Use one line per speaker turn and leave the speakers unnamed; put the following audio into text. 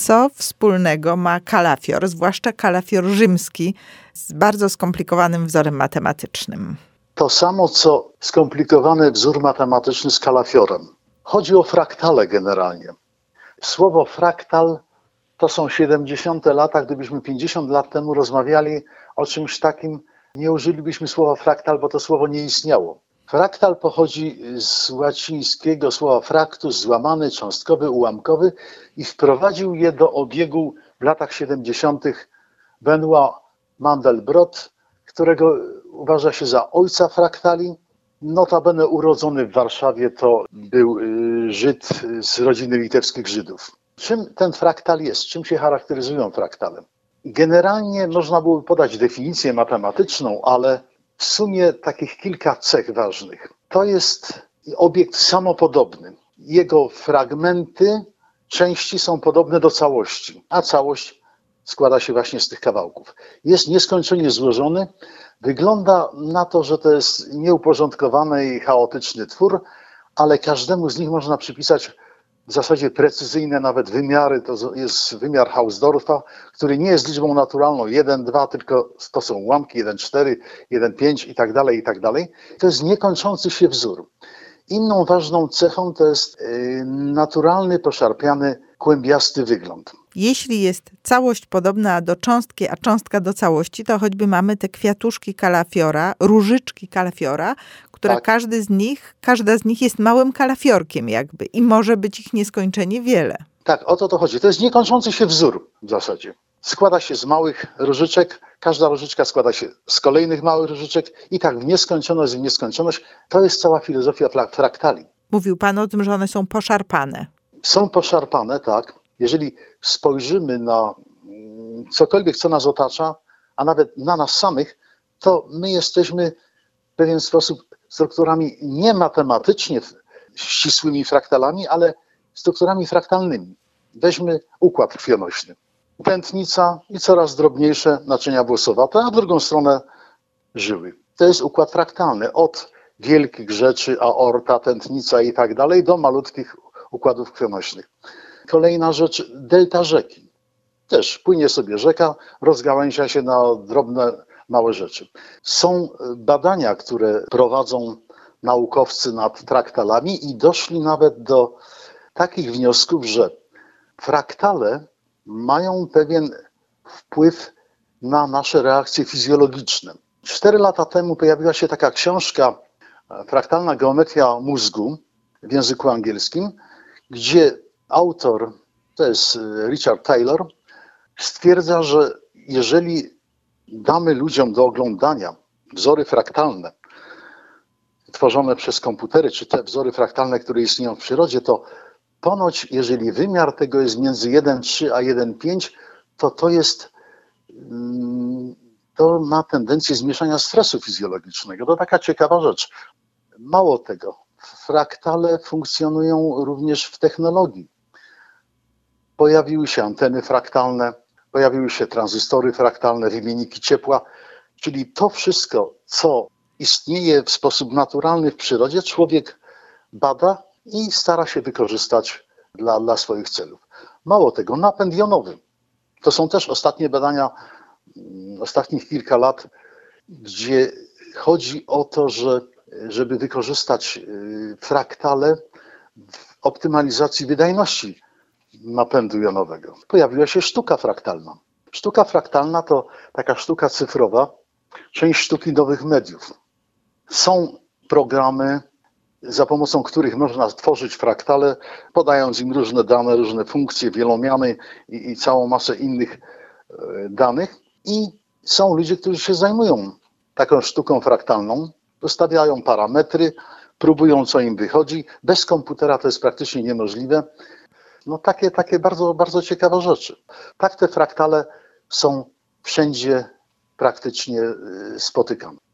Co wspólnego ma kalafior, zwłaszcza kalafior rzymski, z bardzo skomplikowanym wzorem matematycznym?
To samo, co skomplikowany wzór matematyczny z kalafiorem. Chodzi o fraktale generalnie. Słowo fraktal to są 70. lata. Gdybyśmy 50 lat temu rozmawiali o czymś takim, nie użylibyśmy słowa fraktal, bo to słowo nie istniało. Fraktal pochodzi z łacińskiego słowa fractus, złamany, cząstkowy, ułamkowy i wprowadził je do obiegu w latach 70. Benoit Mandelbrot, którego uważa się za ojca fraktali. Notabene urodzony w Warszawie, to był Żyd z rodziny litewskich Żydów. Czym ten fraktal jest? Czym się charakteryzują fraktale? Generalnie można byłoby podać definicję matematyczną, ale w sumie takich kilka cech ważnych. To jest obiekt samopodobny. Jego fragmenty, części są podobne do całości, a całość składa się właśnie z tych kawałków. Jest nieskończenie złożony. Wygląda na to, że to jest nieuporządkowany i chaotyczny twór, ale każdemu z nich można przypisać w zasadzie precyzyjne nawet wymiary. To jest wymiar Hausdorffa, który nie jest liczbą naturalną 1, 2, tylko to są ułamki 1, 4, 1, 5 i tak dalej, i tak dalej. To jest niekończący się wzór. Inną ważną cechą to jest naturalny, poszarpiany, kłębiasty wygląd.
Jeśli jest całość podobna do cząstki, a cząstka do całości, to choćby mamy te kwiatuszki kalafiora, różyczki kalafiora, które
Tak.
każda z nich jest małym kalafiorkiem jakby i może być ich nieskończenie wiele.
Tak, o to chodzi. To jest niekończący się wzór w zasadzie. Składa się z małych różyczek, każda różyczka składa się z kolejnych małych różyczek i tak w nieskończoność, w nieskończoność. To jest cała filozofia fraktali.
Mówił pan o tym, że one są poszarpane.
Są poszarpane, tak. Jeżeli spojrzymy na cokolwiek, co nas otacza, a nawet na nas samych, to my jesteśmy w pewien sposób strukturami nie matematycznie ścisłymi fraktalami, ale strukturami fraktalnymi. Weźmy układ krwionośny. Tętnica i coraz drobniejsze naczynia włosowate, a w drugą stronę żyły. To jest układ fraktalny. Od wielkich rzeczy, aorta, tętnica i tak dalej, do malutkich układów krwionośnych. Kolejna rzecz, delta rzeki. Też płynie sobie rzeka, rozgałęzia się na drobne, małe rzeczy. Są badania, które prowadzą naukowcy nad fraktalami i doszli nawet do takich wniosków, że fraktale mają pewien wpływ na nasze reakcje fizjologiczne. 4 lata temu pojawiła się taka książka Fraktalna geometria mózgu w języku angielskim, gdzie autor, to jest Richard Taylor, stwierdza, że jeżeli damy ludziom do oglądania wzory fraktalne tworzone przez komputery, czy te wzory fraktalne, które istnieją w przyrodzie, to ponoć, jeżeli wymiar tego jest między 1,3 a 1,5, to ma tendencję zmniejszania stresu fizjologicznego. To taka ciekawa rzecz. Mało tego, fraktale funkcjonują również w technologii. Pojawiły się anteny fraktalne, pojawiły się tranzystory fraktalne, wymienniki ciepła, czyli to wszystko, co istnieje w sposób naturalny w przyrodzie, człowiek bada i stara się wykorzystać dla swoich celów. Mało tego, napęd jonowy. To są też ostatnie badania, ostatnich kilka lat, gdzie chodzi o to, żeby wykorzystać fraktale w optymalizacji wydajności napędu jonowego. Pojawiła się sztuka fraktalna. Sztuka fraktalna to taka sztuka cyfrowa, część sztuki nowych mediów. Są programy, za pomocą których można tworzyć fraktale, podając im różne dane, różne funkcje, wielomiany i całą masę innych danych. I są ludzie, którzy się zajmują taką sztuką fraktalną, ustawiają parametry, próbują, co im wychodzi. Bez komputera to jest praktycznie niemożliwe. No takie bardzo, bardzo ciekawe rzeczy. Tak te fraktale są wszędzie praktycznie spotykane.